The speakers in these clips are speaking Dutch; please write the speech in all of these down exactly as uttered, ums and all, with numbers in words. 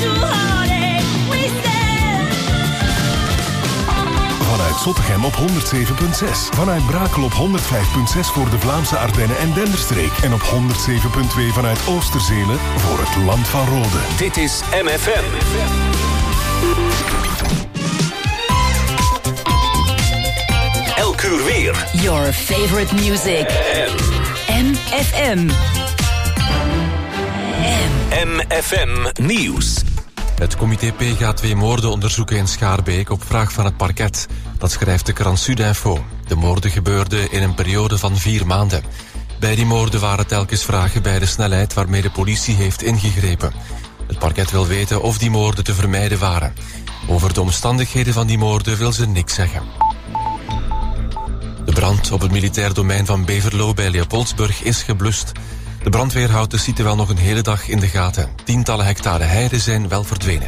Vanuit Zottegem op honderd zeven komma zes. Vanuit Brakel op honderd vijf komma zes voor de Vlaamse Ardennen en Denderstreek. En op honderd zeven komma twee vanuit Oosterzelen voor het Land van Rode. Dit is M F M. Elk uur weer. Your favorite music. M F M. M F M Nieuws. Het comité P gaat twee moorden onderzoeken in Schaarbeek op vraag van het parket. Dat schrijft de krant Sudinfo. De moorden gebeurden in een periode van vier maanden. Bij die moorden waren telkens vragen bij de snelheid waarmee de politie heeft ingegrepen. Het parket wil weten of die moorden te vermijden waren. Over de omstandigheden van die moorden wil ze niks zeggen. De brand op het militair domein van Beverlo bij Leopoldsburg is geblust. De brandweer houdt de site wel nog een hele dag in de gaten. Tientallen hectare heide zijn wel verdwenen.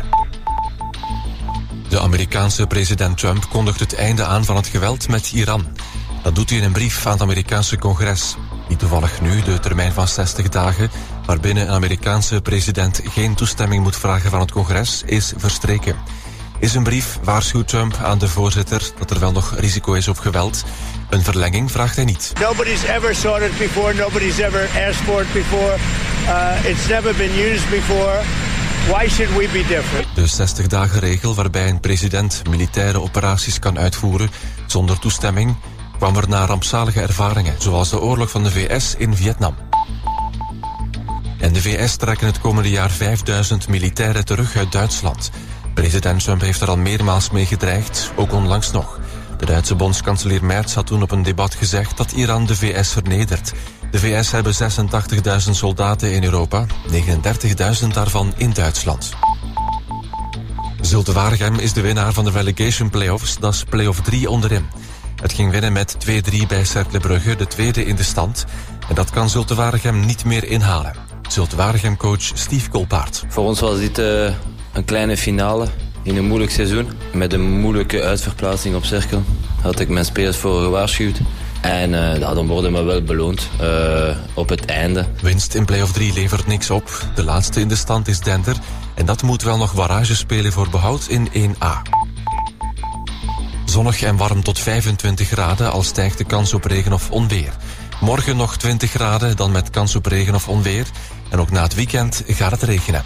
De Amerikaanse president Trump kondigt het einde aan van het geweld met Iran. Dat doet hij in een brief aan het Amerikaanse congres. Niet toevallig nu, de termijn van zestig dagen... waarbinnen een Amerikaanse president geen toestemming moet vragen van het congres, is verstreken. In zijn brief waarschuwt Trump aan de voorzitter dat er wel nog risico is op geweld. Een verlenging vraagt hij niet. Nobody's ever sought it before. Nobody's ever asked for it before. Uh, it's never been used before. Why should we be different? De zestig-dagen-regel waarbij een president militaire operaties kan uitvoeren zonder toestemming kwam er na rampzalige ervaringen, zoals de oorlog van de V S in Vietnam. En de V S trekken het komende jaar vijfduizend militairen terug uit Duitsland. President Trump heeft er al meermaals mee gedreigd, ook onlangs nog. De Duitse bondskanselier Merz had toen op een debat gezegd dat Iran de V S vernedert. De V S hebben zesentachtigduizend soldaten in Europa, negenendertigduizend daarvan in Duitsland. Zulte Waregem is de winnaar van de relegation playoffs, dat is play-off drie onderin. Het ging winnen met twee drie bij Cercle Brugge, de tweede in de stand. En dat kan Zulte Waregem niet meer inhalen. Zulte Waregem-coach Steve Kolpaert. Voor ons was dit uh, een kleine finale in een moeilijk seizoen. Met een moeilijke uitverplaatsing op Cercle had ik mijn spelers voor gewaarschuwd. En uh, ja, dan worden we wel beloond uh, op het einde. Winst in play-off drie levert niks op. De laatste in de stand is Dender. En dat moet wel nog barrage spelen voor behoud in één A. Zonnig en warm tot vijfentwintig graden, al stijgt de kans op regen of onweer. Morgen nog twintig graden, dan met kans op regen of onweer. En ook na het weekend gaat het regenen.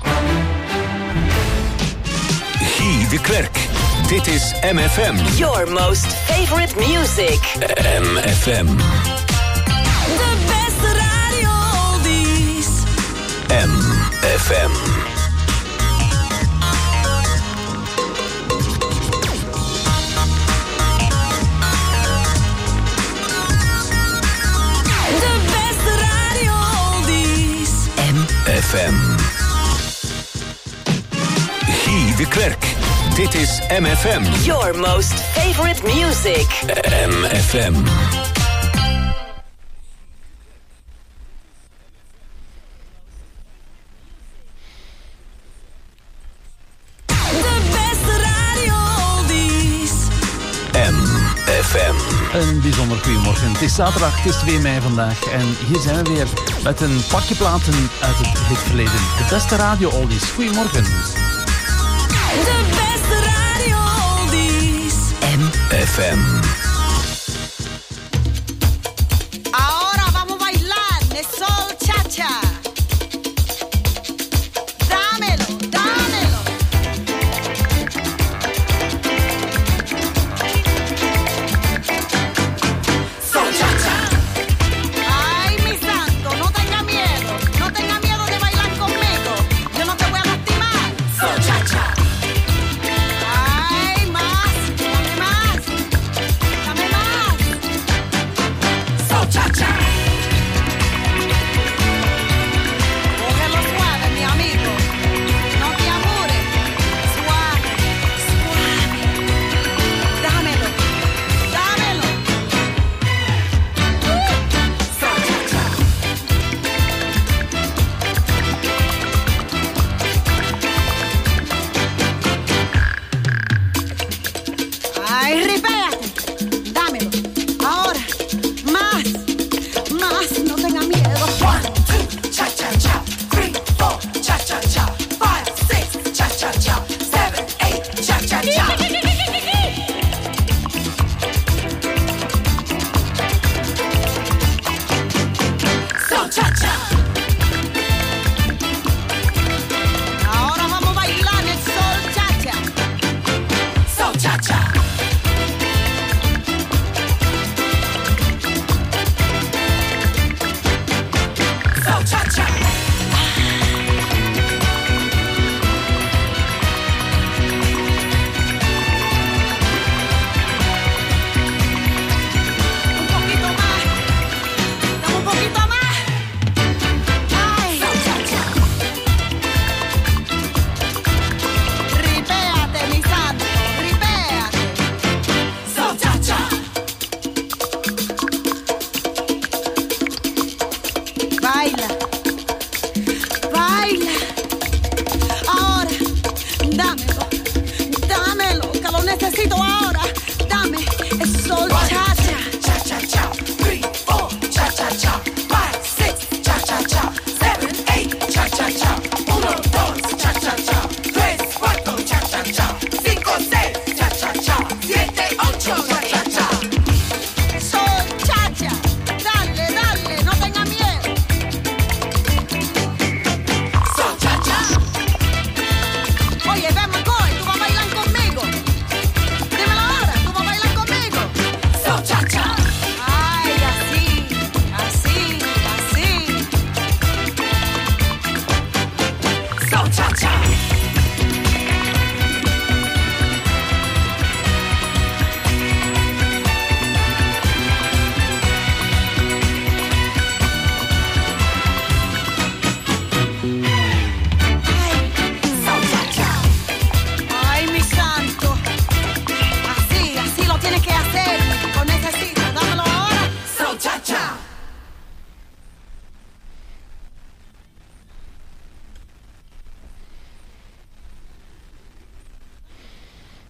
Guy de Klerk. Dit is M F M. Your most favorite music. M F M. De beste radio oldies. M F M. De beste radio oldies. M F M. Guy de Klerk. Dit is M F M. Your most favorite music. M F M. De beste radio oldies. M F M. Een bijzonder goedemorgen. Het is zaterdag, het is twee mei vandaag. En hier zijn we weer met een pakje platen uit het hitverleden. De beste radio oldies. Goedemorgen. De beste radio oldies. M F M. Ahora vamos a bailar de sol cha-cha. Dámelo, dámelo. Sol cha-cha. Ay, mi santo, no tenga miedo. No tenga miedo de bailar conmigo. Yo no te voy a lastimar. Sol cha-cha. Ay, más, dame más.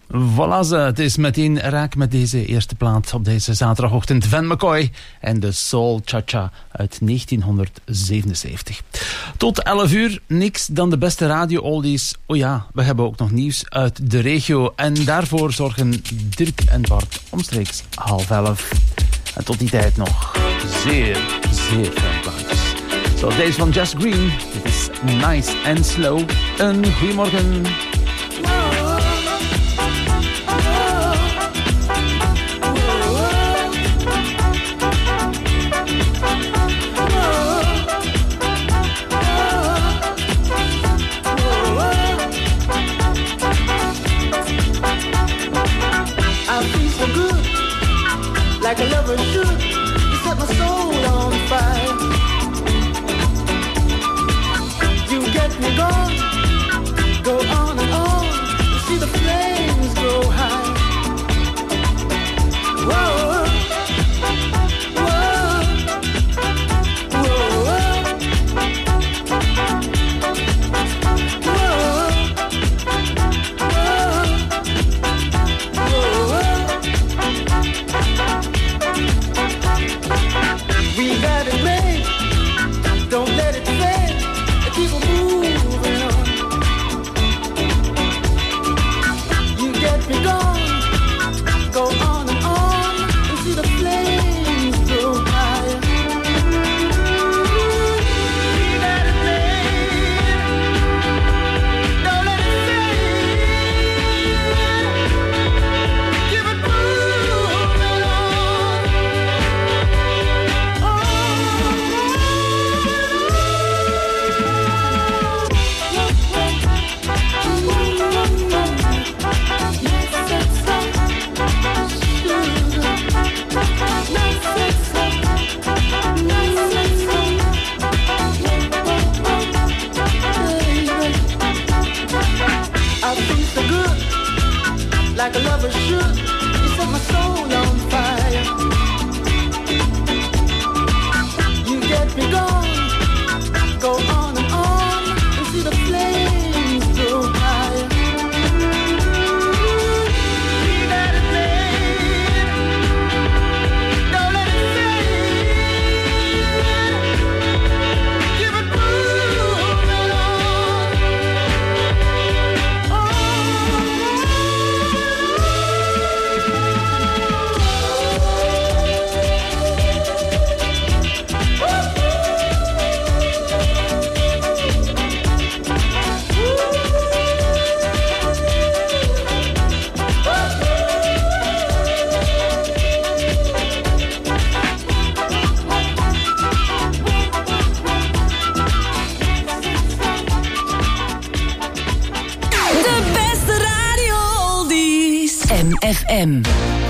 Voilà ze, het is meteen raak met deze eerste plaat op deze zaterdagochtend. Van McCoy en de Soul Cha-Cha uit negentienhonderdzevenenzeventig. Tot elf uur, niks dan de beste radio-oldies. Oh ja, we hebben ook nog nieuws uit de regio. En daarvoor zorgen Dirk en Bart omstreeks half elf. En tot die tijd nog zeer, zeer veel plaatjes. Zoals deze van Jess Green. Dit is Nice and Slow. Een goeiemorgen. Like a lover should, you set my soul on fire. You get me going, go on and on, you see the flames go high. Whoa, whoa, whoa, we got it made, don't let it fade, keep on moving on. You get me going, go on and on, and see the flames go higher. We got it made, don't let it fade, keep it moving on. I feel so good, like a lover should. You set my soul on fire. You get me going, go on and on, and see the flames go higher. We got it made, don't let it fade, keep it moving on. De beste radio-oldies. M F M.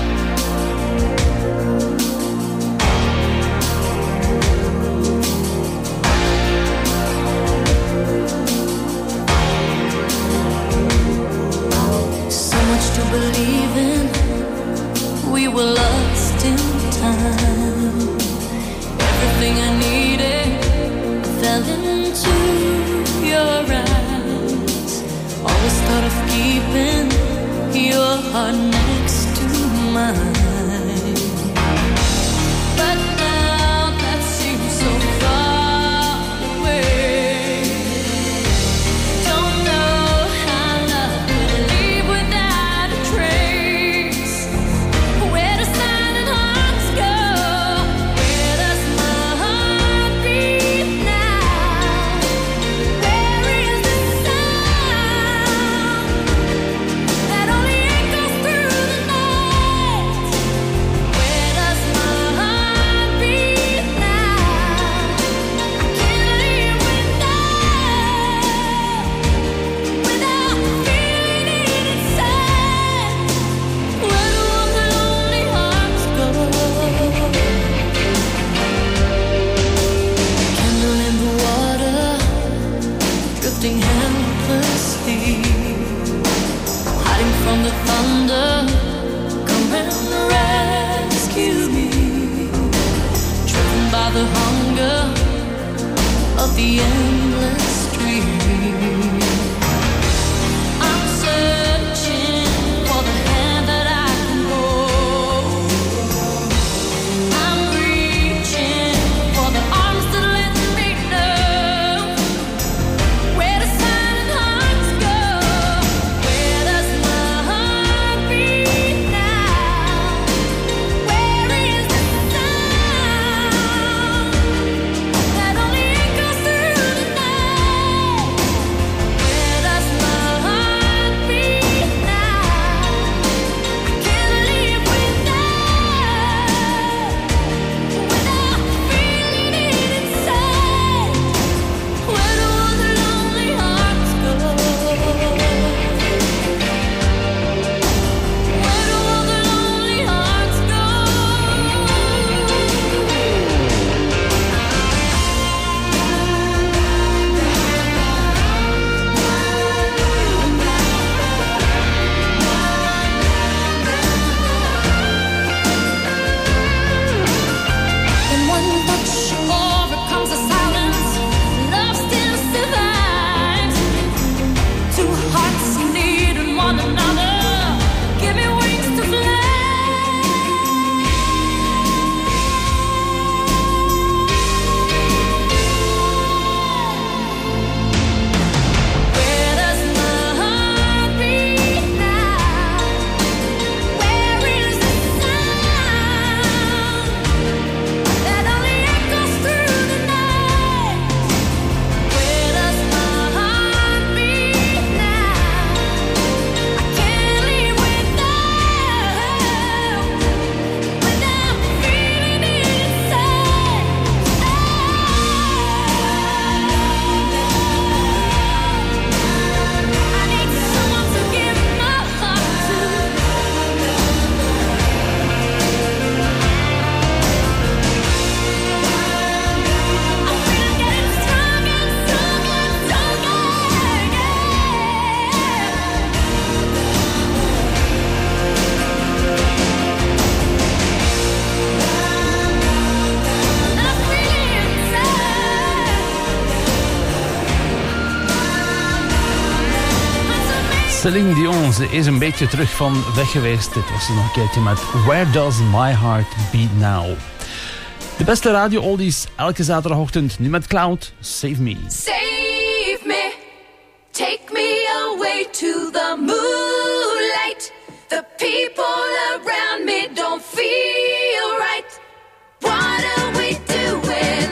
So much to believe in, we were lost in time. Everything I needed fell into your eyes. Always thought of keeping your heart next to mine. But now that seems so far away. Don't know how love could leave without a trace. Where does silent hearts go? Where does my heart beat now? Where is the sound that only echoes through the night? Where does my heart beat now? I can't live without, without feeling it inside. Where do all the lonely hearts go? Candle in the water, drifting helplessly, hiding from the thunder. Come and rescue me. Driven by the hunger of the endless stream. I'm searching for the Celine Dion, ze is een beetje terug van weg geweest. Dit was ze nog een keertje met Where Does My Heart Beat Now. De beste radio oldies elke zaterdagochtend. Nu met Cloud, Save Me. Save me, take me away to the moonlight. The people around me don't feel right. What are we doing?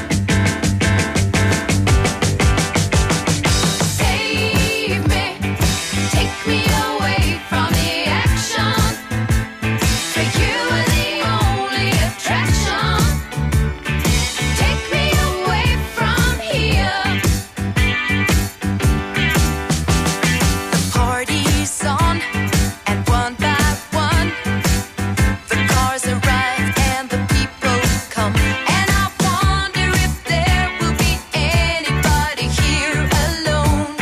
Save me, take me away from the action. For you are the only attraction. Take me away from here. The party's on, and one by one, the cars arrive and the people come. And I wonder if there will be anybody here alone.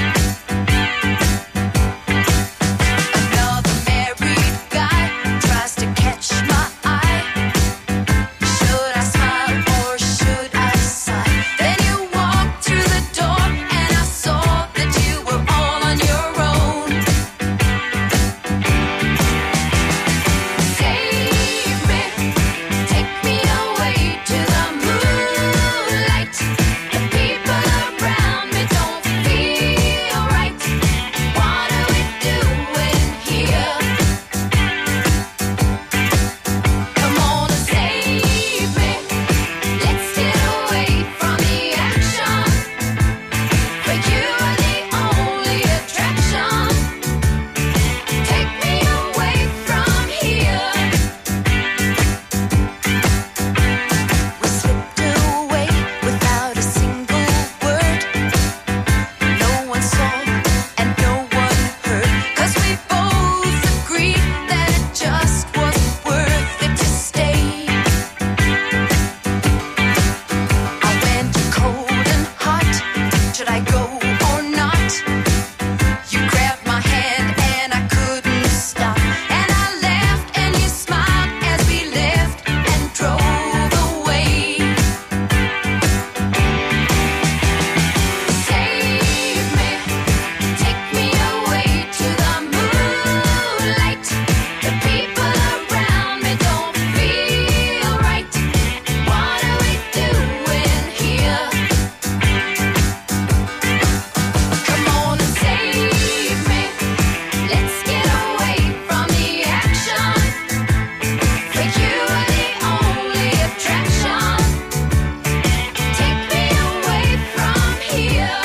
Another married guy tries to catch my eye. Should I smile or should I sigh? Then you walked through the door and I saw that you were all on your own. Save me, take me away to the moonlight. The people around me don't feel right. What are we doing here? Come on and save me. Let's get away from the action. For you are the only attraction. Take me away from here. We slipped away without a single word. No one saw and no one heard. 'Cause we both agreed that it just wasn't worth it to stay. I went cold and hot. Should I go or not? You grabbed my hand and I couldn't stop. And I laughed and you smiled as we left and drove away. Save me, take me away to the moonlight. The people around me don't feel right. What are we doing here? Come on and save me. Let's get away from the action. For you are the only attraction. Take me away from here.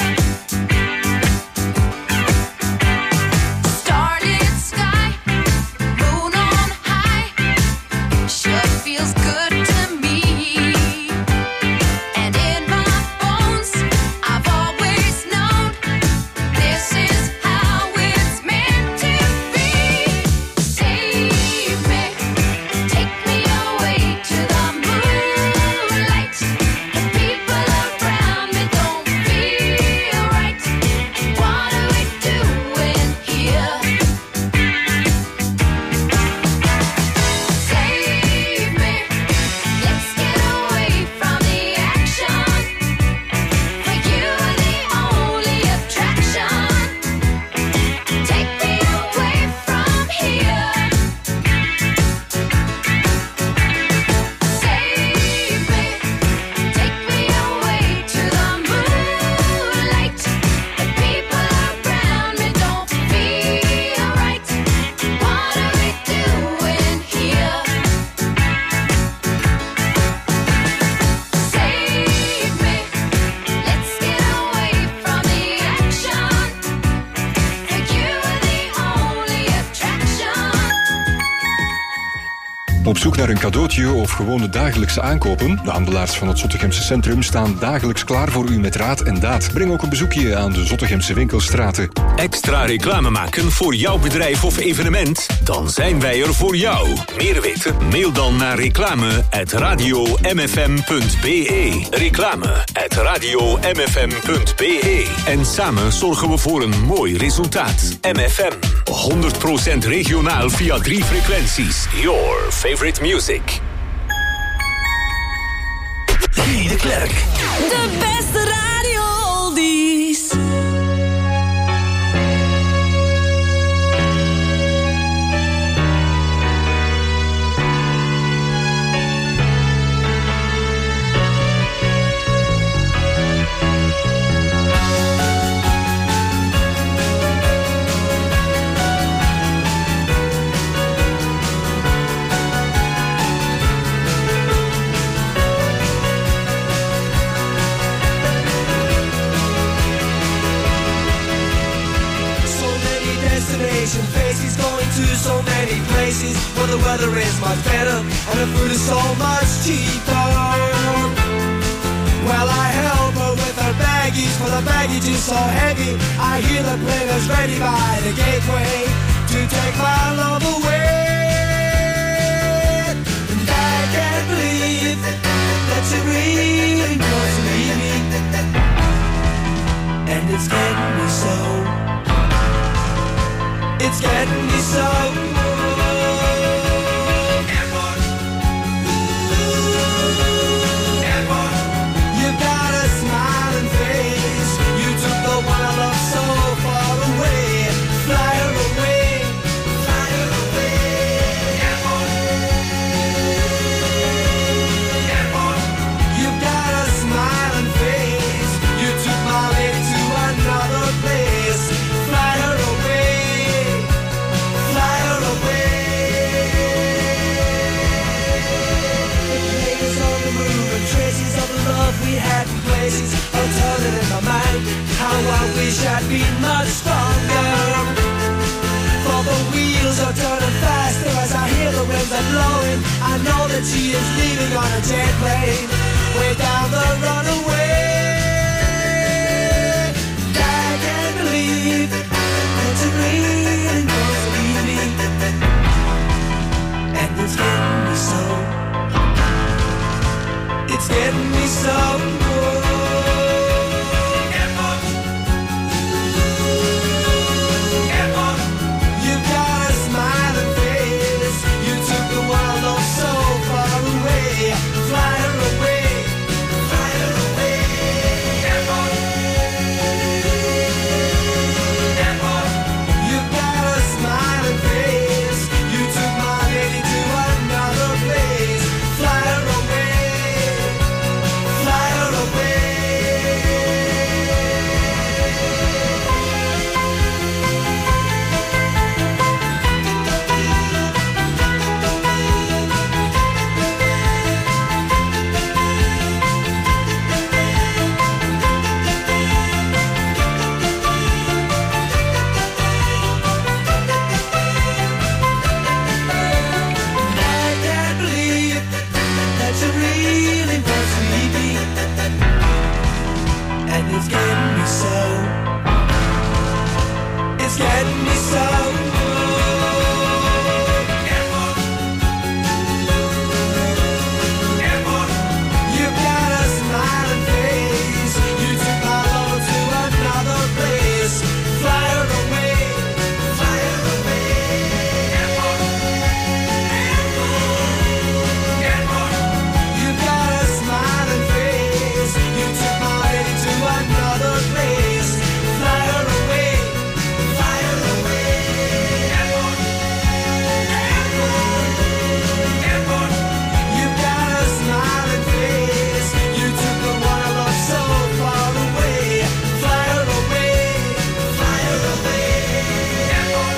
Starlit sky, moon on high, sure feels good to me. And in my bones, I've always known this is how it's meant to be. Save me, take me away to the moonlight. The people around me don't feel right. What are we doing here? Save me, let's get away from the action. For you are the only attraction. Take me away from here. Save me, take me away to the moonlight. The people around me don't feel right. What are we doing here? Save me, let's get away from the action. For you are the only attraction. Op zoek naar een cadeautje of gewone dagelijkse aankopen? De handelaars van het Zottegemse Centrum staan dagelijks klaar voor u met raad en daad. Breng ook een bezoekje aan de Zottegemse winkelstraten. Extra reclame maken voor jouw bedrijf of evenement? Dan zijn wij er voor jou. Meer weten? Mail dan naar reclame at radio m f m punt b e. Reclame at radio m f m punt b e. En samen zorgen we voor een mooi resultaat. M F M, honderd procent regionaal via drie frequenties. Your favorite music. Guy de Klerk. De beste radio oldies. Asian faces, going to so many places where the weather is much better and the food is so much cheaper. Well, I help her with her baggage, for the baggage is so heavy. I hear the players ready by the gateway to take my love away. And I can't believe that you really want to leave me. And it's getting me so. It's getting me so. Airport. Airport. You got a smiling face. You took the one I love so far away. Fly her away. Fly her away. Airport. Airport. You got a smiling face. You took my lady to another place. Fly her away. Fly her away. The players on the move and traces of the love we had in places are turning in my mind. How I wish I'd been much stronger. For the wheels are turning faster as I hear the winds are blowing. I know that she is leaving on a jet plane way down the runaway. And I can't believe that you really want to leave me. And it's getting me so. It's getting me so. Airport. Airport. You've got a smiling face. You took the one I love so far away. Fly her away. Fly her away. Airport. Airport. You've got a smiling face. You took my lady to another place. Fly her away. Fly her away. I can't believe that you really want to leave me. And it's getting me so. It's getting me so. Airport. Airport. You've got a smiling face. You took my love to another place. Fly her away. Fly her away. Airport. Airport. You've got a smiling face. You took my lady to another place. Fly her away. Fly her away. Airport. Airport. Airport. You've got a smiling face. You took the one I love so far away. Fly her away. Fly her away. Airport.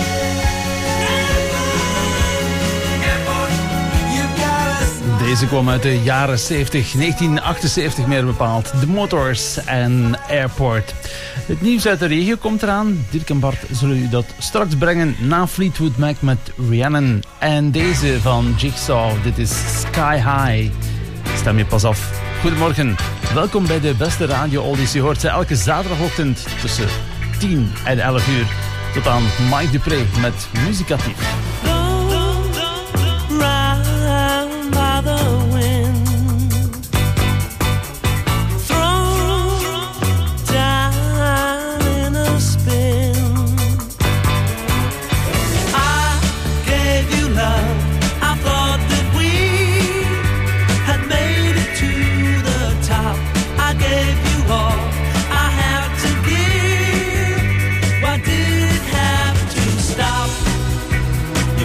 Airport. You've got a smiling. Deze kwam uit de jaren zeventig, negentien achtenzeventig meer bepaald. The Motors en Airport. Het nieuws uit de regio komt eraan. Dirk en Bart zullen u dat straks brengen na Fleetwood Mac met Rhiannon. En deze van Jigsaw, dit is Sky High. Stem je pas af. Goedemorgen, welkom bij de beste radio oldies. Je hoort ze elke zaterdagochtend tussen tien en elf uur. Tot aan Mike Dupré met Muzikatief. Round by the wind, thrown down in a spin. I gave you love. I thought that we had made it to the top. I gave you all I had to give. Why did it have to stop?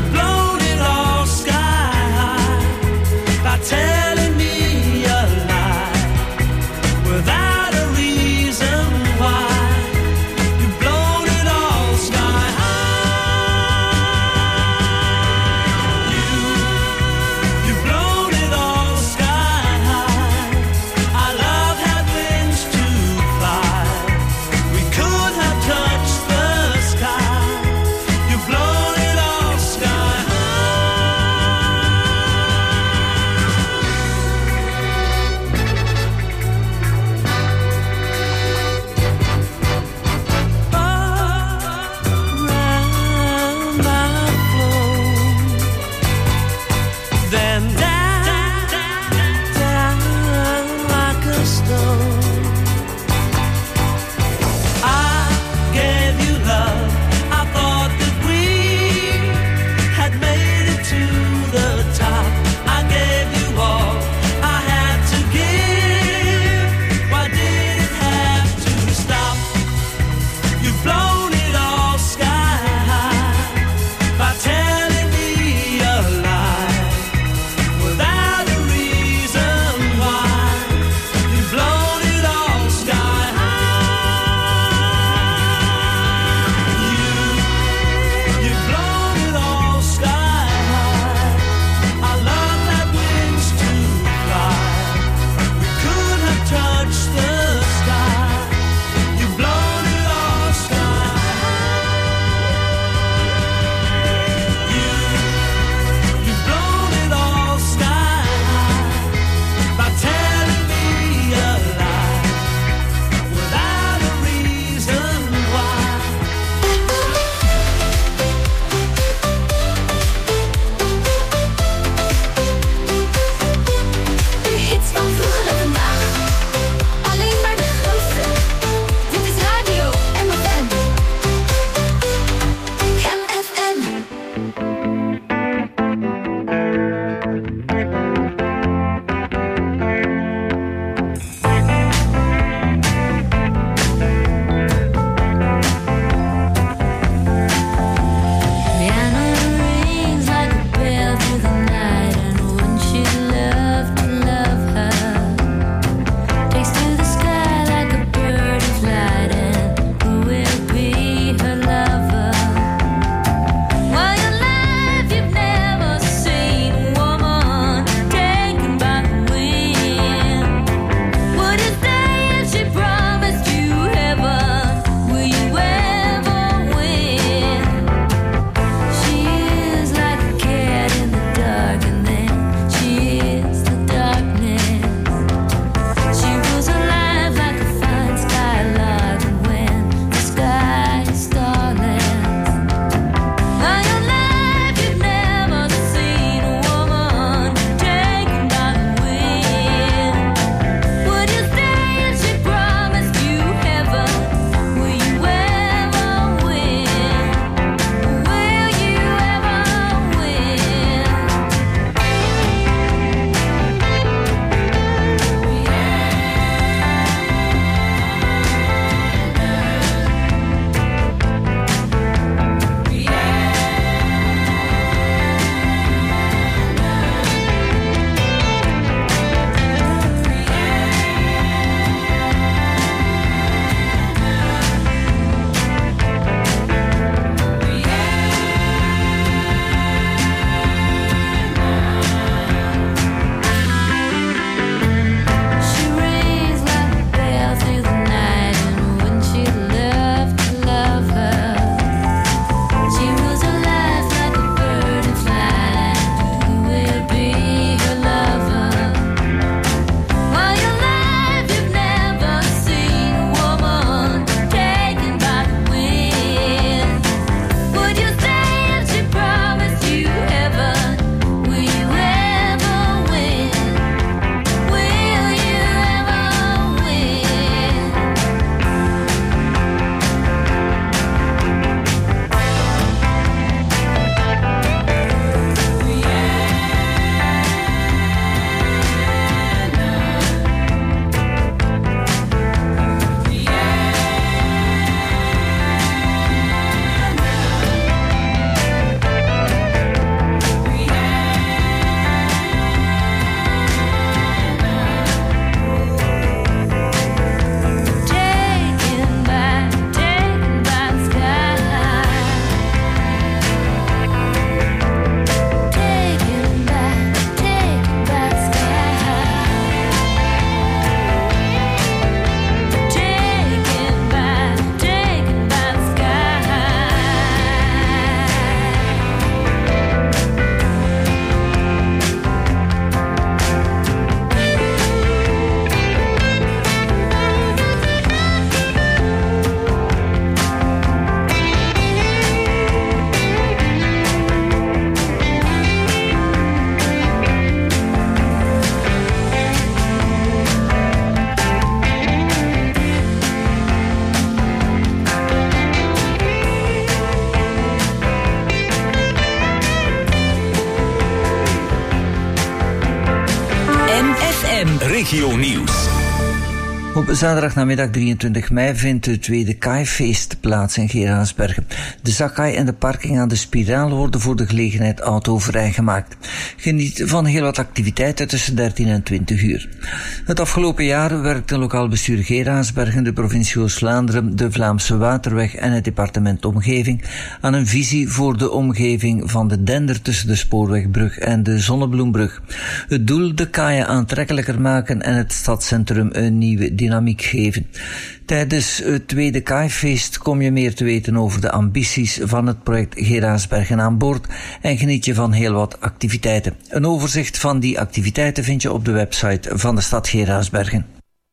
Regionieuws. Op zaterdagnamiddag drieëntwintig mei vindt het tweede Kaaifeest plaats in Geraardsbergen. De zakkaai en de parking aan de Spiraal worden voor de gelegenheid autovrij gemaakt. Geniet van heel wat activiteiten tussen dertien en twintig uur. Het afgelopen jaar werkte lokaal bestuur Geraardsbergen, de provincie Oost-Vlaanderen, de Vlaamse Waterweg en het departement Omgeving aan een visie voor de omgeving van de Dender tussen de Spoorwegbrug en de Zonnebloembrug. Het doel: de kaaien aantrekkelijker maken en het stadscentrum een nieuwe dynamiek geven. Tijdens het tweede Kaaifeest kom je meer te weten over de ambities van het project Geraardsbergen aan boord en geniet je van heel wat activiteiten. Een overzicht van die activiteiten vind je op de website van de stad Geraardsbergen.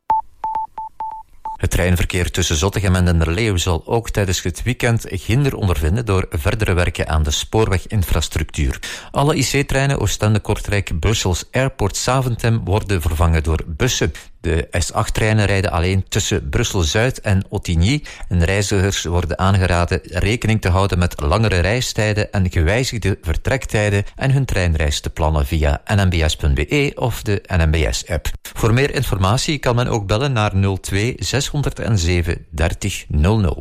Het treinverkeer tussen Zottegem en Denderleeuw zal ook tijdens het weekend hinder ondervinden door verdere werken aan de spoorweginfrastructuur. Alle I C-treinen Oostende-Kortrijk, Brussels Airport Zaventem worden vervangen door bussen. De S acht treinen rijden alleen tussen Brussel-Zuid en Ottigny en reizigers worden aangeraden rekening te houden met langere reistijden en gewijzigde vertrektijden en hun treinreis te plannen via n m b s punt b e of de N M B S-app. Voor meer informatie kan men ook bellen naar nul twee zeshonderdzeven dertig nul nul.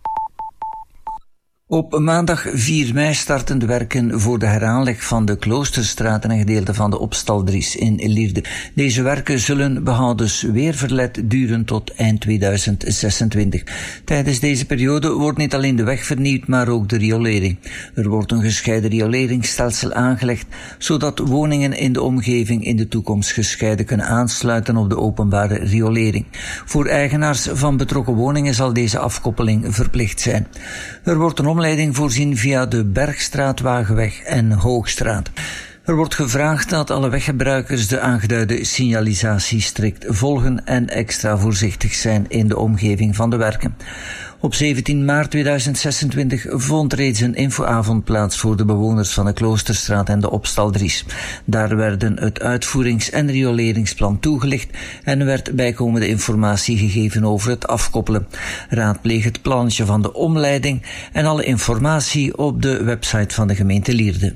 Op maandag vier mei starten de werken voor de heraanleg van de Kloosterstraat en een gedeelte van de Opstaldries in Lierde. Deze werken zullen, behoudens weerverlet, duren tot eind tweeduizend zesentwintig. Tijdens deze periode wordt niet alleen de weg vernieuwd, maar ook de riolering. Er wordt een gescheiden rioleringsstelsel aangelegd, zodat woningen in de omgeving in de toekomst gescheiden kunnen aansluiten op de openbare riolering. Voor eigenaars van betrokken woningen zal deze afkoppeling verplicht zijn. Er wordt een omleiding voorzien via de Bergstraat, Wagenweg en Hoogstraat. Er wordt gevraagd dat alle weggebruikers de aangeduide signalisatie strikt volgen en extra voorzichtig zijn in de omgeving van de werken. Op zeventien maart tweeduizend zesentwintig vond reeds een infoavond plaats voor de bewoners van de Kloosterstraat en de Opstaldries. Daar werden het uitvoerings- en rioleringsplan toegelicht en werd bijkomende informatie gegeven over het afkoppelen. Raadpleeg het plannetje van de omleiding en alle informatie op de website van de gemeente Lierde.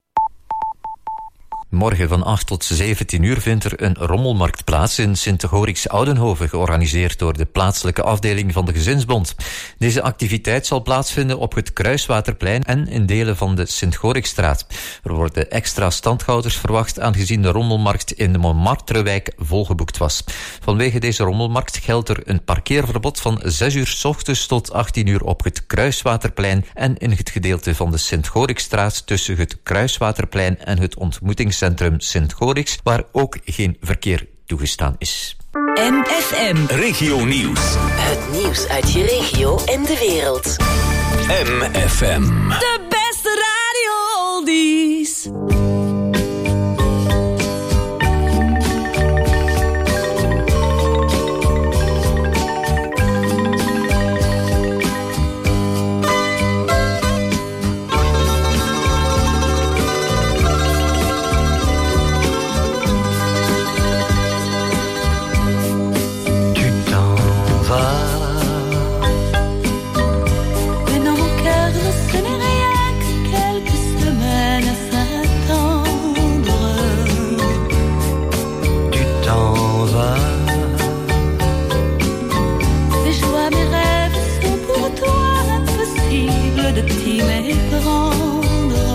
Morgen van acht tot zeventien uur vindt er een rommelmarkt plaats in Sint-Gorix-Oudenhoven, georganiseerd door de plaatselijke afdeling van de Gezinsbond. Deze activiteit zal plaatsvinden op het Kruiswaterplein en in delen van de Sint-Gorixstraat. Er worden extra standhouders verwacht, aangezien de rommelmarkt in de Montmartrewijk volgeboekt was. Vanwege deze rommelmarkt geldt er een parkeerverbod van zes uur 's ochtends tot achttien uur op het Kruiswaterplein en in het gedeelte van de Sint-Gorixstraat tussen het Kruiswaterplein en het ontmoetingscentrum Centrum Sint-Gorix, waar ook geen verkeer toegestaan is. M F M. Regio Nieuws. Het nieuws uit je regio en de wereld. M F M. De beste radio oldies. de t'y méprendre.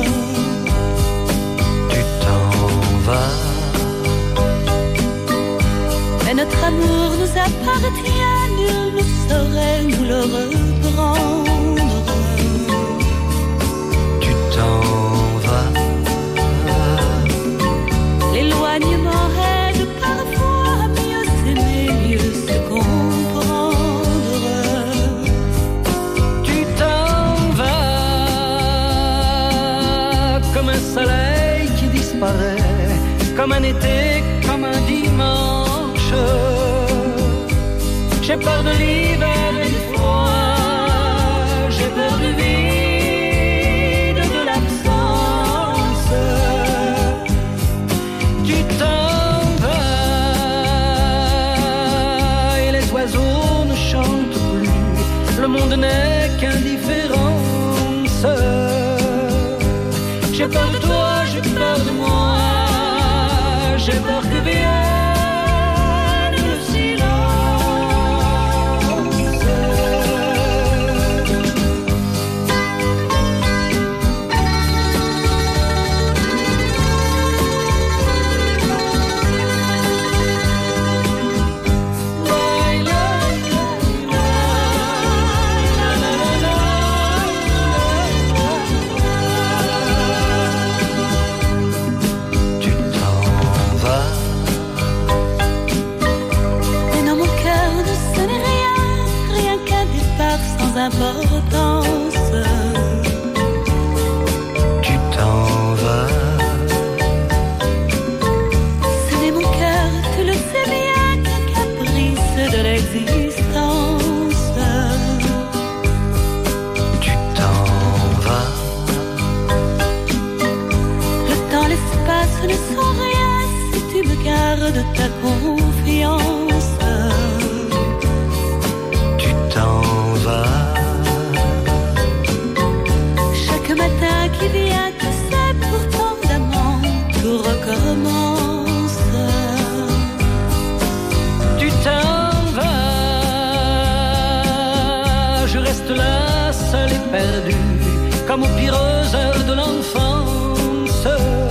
Tu t'en vas. Mais notre amour nous appartient, nul ne saurait nous le reprendre. Tu t'en vas. L'éloignement aide parfois à mieux s'aimer, mieux se comprendre. Tu t'en vas comme un soleil qui disparaît, comme un été, comme un dimanche. J'ai peur de l'hiver et du froid, j'ai peur du vide, de l'absence. Tu t'en vas et les oiseaux ne chantent plus. Le monde n'est qu'indifférence. J'ai peur de toi, j'ai peur de moi. J'ai peur que vienne de ta confiance. Tu t'en vas. Chaque matin qui vient, tu sais pourtant d'amant, tout recommence. Tu t'en vas. Je reste là, seul et perdu, comme aux pires heures de l'enfance.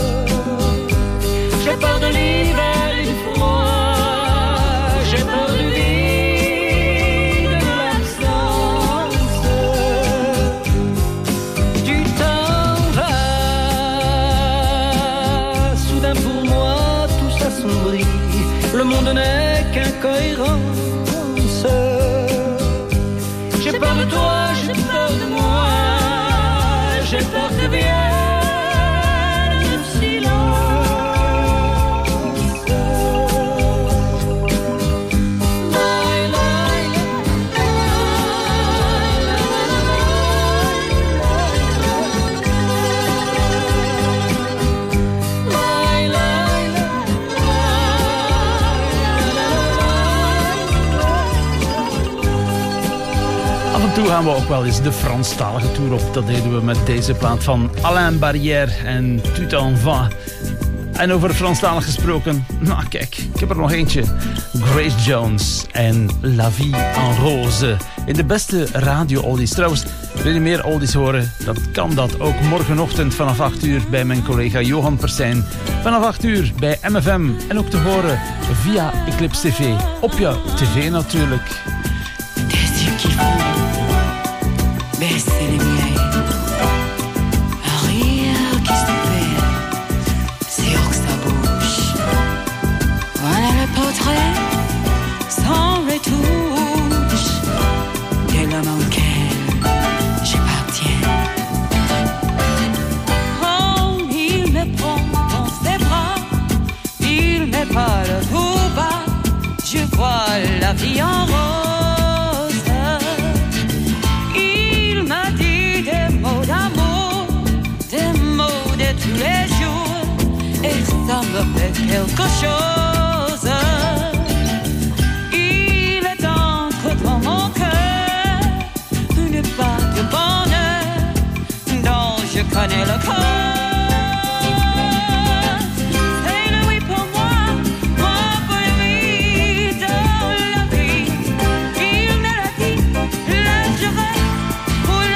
J'ai peur de l'hiver et du froid, j'ai peur du vide, de l'absence. Tu t'en vas. Soudain pour moi tout s'assombrit, le monde n'est qu'incohérence. J'ai peur de toi, j'ai peur de moi, j'ai peur que vienne le silence. Toe gaan we ook wel eens de Franstalige tour op. Dat deden we met deze plaat van Alain Barrière en Tu t'en vas. En over Franstalig gesproken, nou kijk, ik heb er nog eentje. Grace Jones en La Vie en Rose. In de beste radio-oldies. Trouwens, wil je meer oldies horen? Dat kan dat ook morgenochtend vanaf acht uur bij mijn collega Johan Persijn. Vanaf acht uur bij M F M. En ook te horen via Eclipse T V. Op jouw tv natuurlijk. Des yeux qui font baisser les miens, un rire qui se perd, c'est haut que ça bouge. Voilà le portrait sans retouche de l'homme auquel j'appartiens. Oh, il me prend dans ses bras, il me parle tout bas, je vois la vie en rose. Tous les jours, et ça me fait quelque chose. Il est encore dans mon cœur une part de bonheur dont je connais le cœur. C'est lui pour moi, moi pour lui dans la vie. Il me l'a dit, là je reste pour la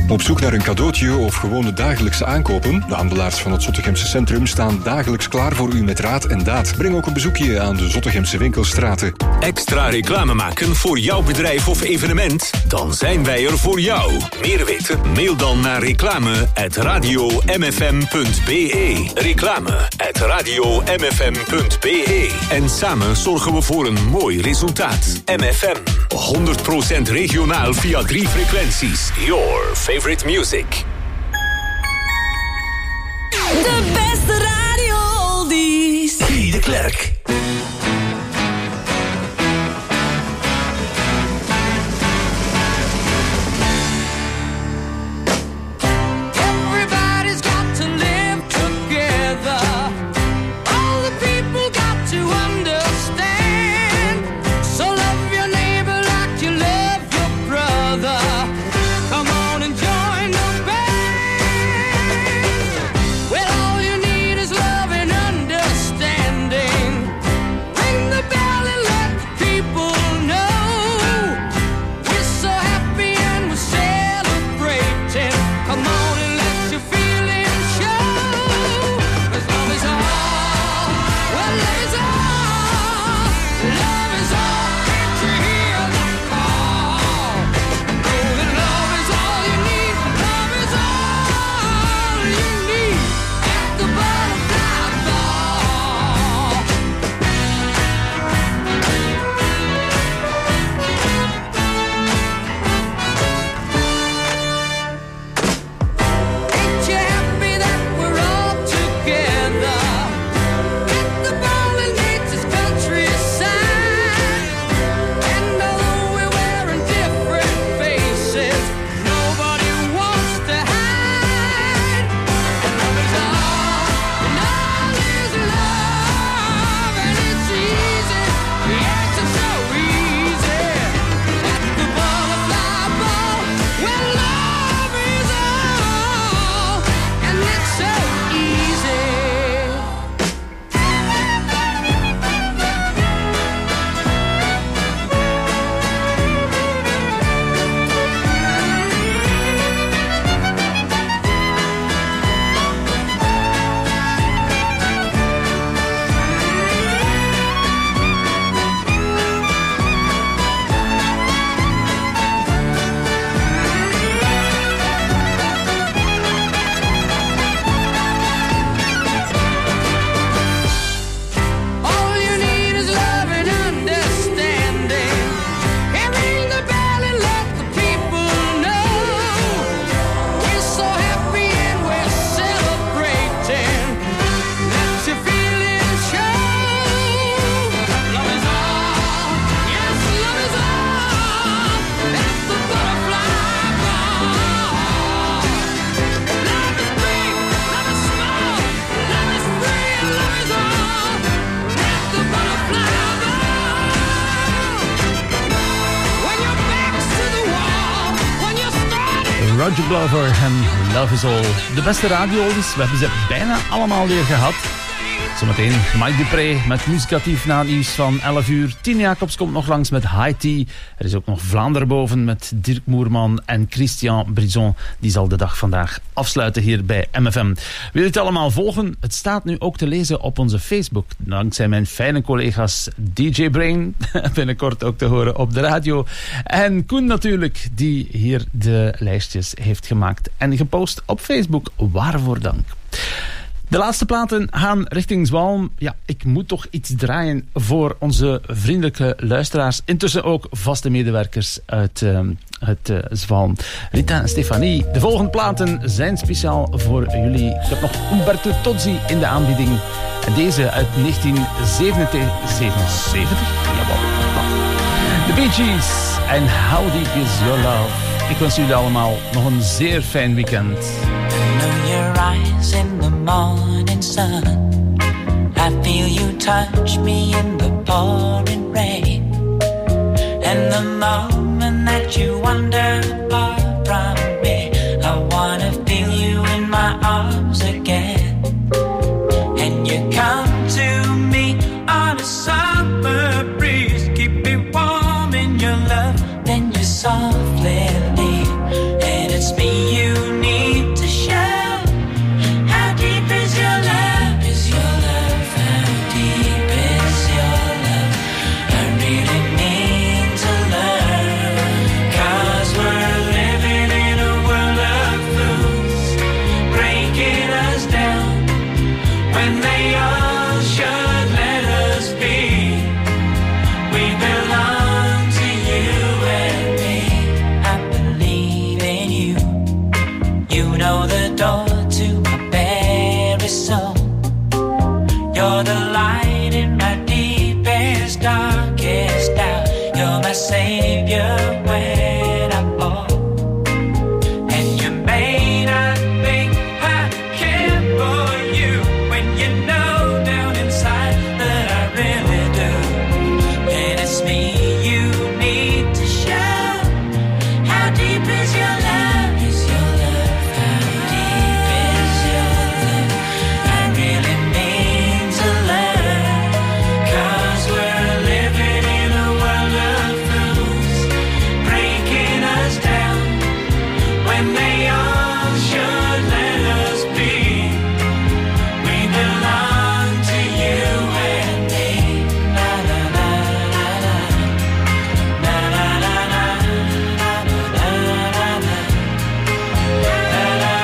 Op zoek naar een cadeautje of gewone dagelijkse aankopen? De handelaars van het Zottegemse centrum staan dagelijks klaar voor u met raad en daad. Breng ook een bezoekje aan de Zottegemse winkelstraten. Extra reclame maken voor jouw bedrijf of evenement? Dan zijn wij er voor jou. Meer weten? Mail dan naar reclame at radio m f m punt b e. Reclame at radio m f m punt b e. En samen zorgen we voor een mooi resultaat. M F M, honderd procent regionaal via drie frequenties. Your favorite music. De beste radio oldies. Guy de Klerk. Everybody's got to live together. All the people got to understand. So love your neighbor like you love your brother. Come on and join the band. Well, all you need is love and understanding. Ring the bell and let the people know. We're so happy and we're celebrating. Come on and let your feelings show. 'Cause love is all, well, love is all, love is all. Can't you hear the call? Know that love is all you need, love is all you need. At the butterfly ball. Ain't you happy that we're all together? At the ball in nature's countryside. And although we're wearing different faces, nobody wants to hide. And love is all, and all is love, and it's easy, yes, it's so easy. At the butterfly ball, well, love is all, and it's so easy. All you need is love and understanding. And ring the bell and let the people know. We're so happy and we're celebrating. Let your feelings show. Love is all, yes, love is all. That's the butterfly ball. Love is big, love is small, love is free, and love is all. That's the butterfly ball. When your back's to the wall, when you're starting. Roger Glover en Love is All. De beste radiooldies, we hebben ze bijna allemaal weer gehad. Zometeen Mike Dupré met Muzikatief na het nieuws van elf uur. Tien Jacobs komt nog langs met High Tea. Er is ook nog Vlaanderen boven met Dirk Moerman en Christian Brison. Die zal de dag vandaag afsluiten hier bij M F M. Wil je het allemaal volgen? Het staat nu ook te lezen op onze Facebook. Dankzij mijn fijne collega's D J Brain. Binnenkort ook te horen op de radio. En Koen natuurlijk, die hier de lijstjes heeft gemaakt en gepost op Facebook. Waarvoor dank. De laatste platen gaan richting Zwalm. Ja, ik moet toch iets draaien voor onze vriendelijke luisteraars. Intussen ook vaste medewerkers uit uh, het uh, Zwalm. Rita en Stefanie, de volgende platen zijn speciaal voor jullie. Ik heb nog Umberto Tozzi in de aanbieding. En deze uit negentien zevenenzeventig. Jawel. The Bee Gees en How Deep Is Your Love. Ik wens jullie allemaal nog een zeer fijn weekend. Know your eyes in the morning sun. I feel you touch me in the pouring rain. And the moment that you wander far from me, I wanna feel you in my arms again. And you come to me on a summer breeze, keep me warm in your love, then you softly leave. And it's me you know the door to my very soul. You're the light in my deepest, darkest doubt. You're my savior when I fall. And you may not think I care for you when you know down inside that I really do. And it's me you need to show. How deep is your love? Is your love? How deep is your love? I really mean to love. 'Cause we're living in a world of fools, breaking us down when they all should let us be. We belong to you and me. Na na na na na. Na na na na. Na na na na. Na na na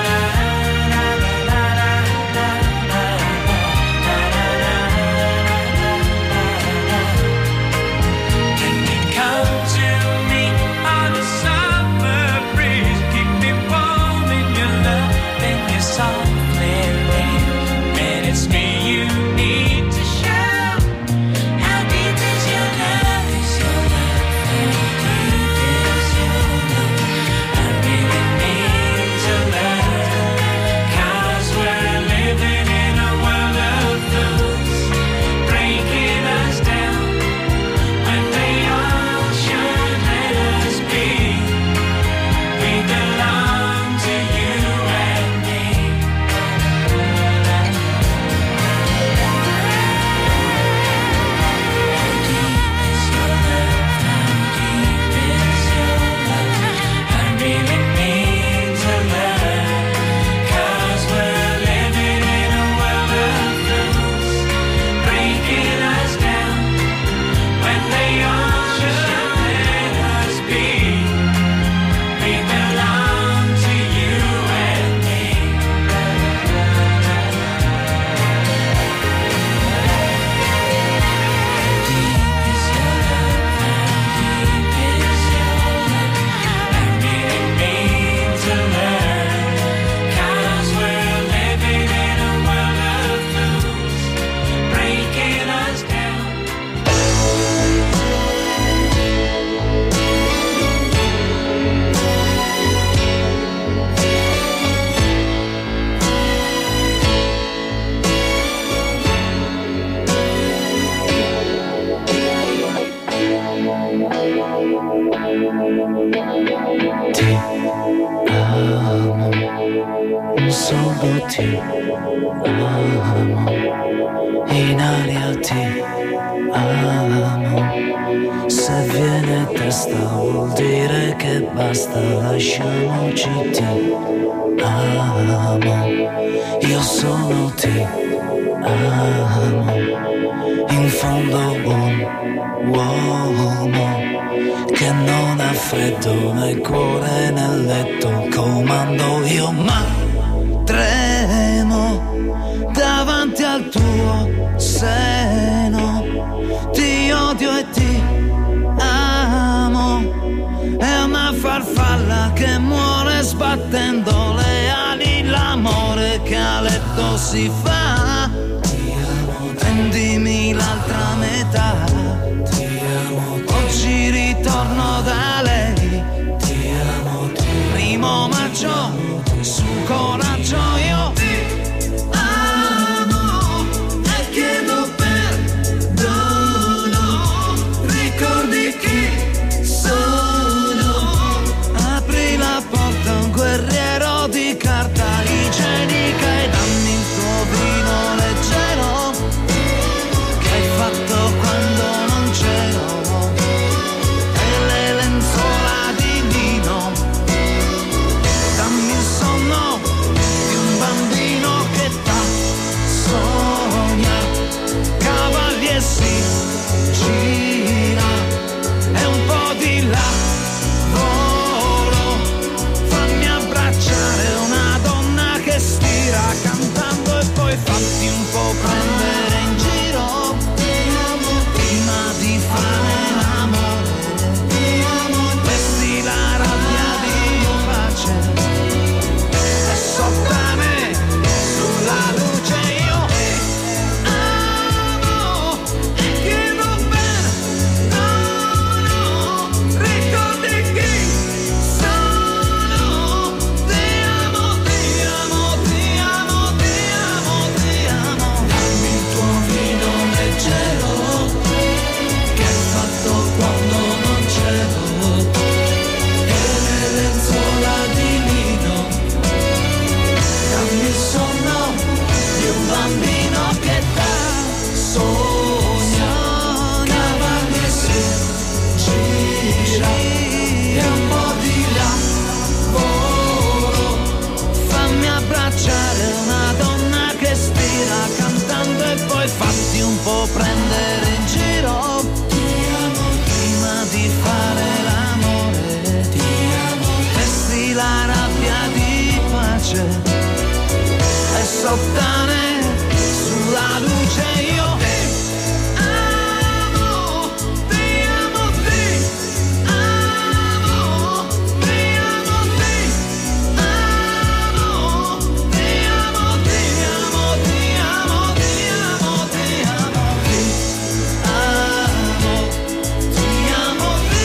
Can you come to me on a summer breeze? Keep me warm in your love and your softly lean. And it's me you need to show. How deep is your love? Is your love? How deep is your love? I really need to love. 'Cause we're living in a world of fools, breaking us down when they all should let us be. We belong to you and me. How deep is your love? How deep is your love? I really mean to love. 'Cause we're living in a world of fools, breaking us down when they all should let us be. We belong to you and me. Deep is your love, how deep is your love? I really mean to love. 'Cause we're living in a world of fools, breaking us down. Ti amo, solo ti amo, in aria ti amo. Se viene testa vuol dire che basta, lasciamoci, ti amo. Io sono ti amo, in fondo un uomo che non ha freddo nel cuore nel letto, comando io ma tremo davanti al tuo seno, ti odio e ti amo, è una farfalla che muore sbattendo le ali, l'amore che a letto si fa, prendimi l'altra metà. Oggi ritorno da lei, ti amo tu. Primo maggio, su coraggio io ti amo e chiedo perdono. Ricordi chi sono? Apri la porta a un guerriero di carta igienica e dammi il tuo vino leggero che hai fatto quando non c'ero. Dammi un sonno di un piace è sottane sulla luce. Io ti amo, ti amo, ti amo, ti amo, ti amo, ti amo, ti amo, ti amo, ti amo, ti amo, ti amo, ti amo, ti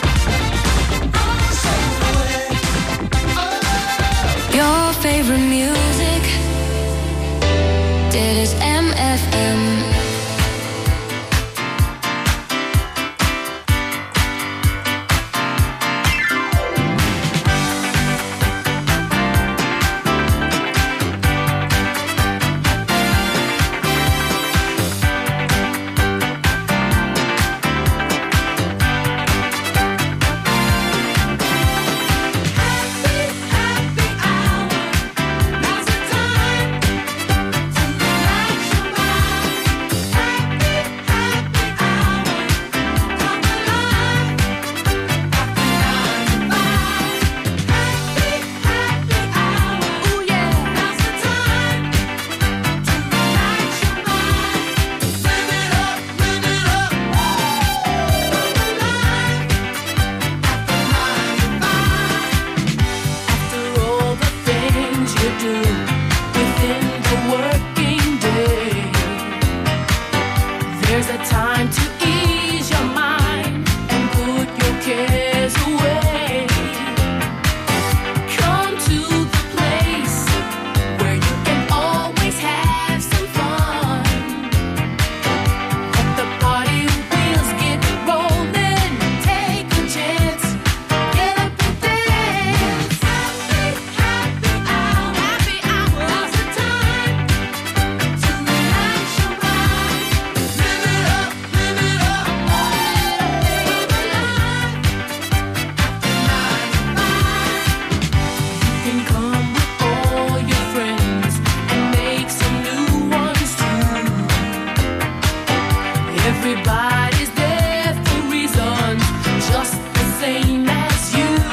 favorite music.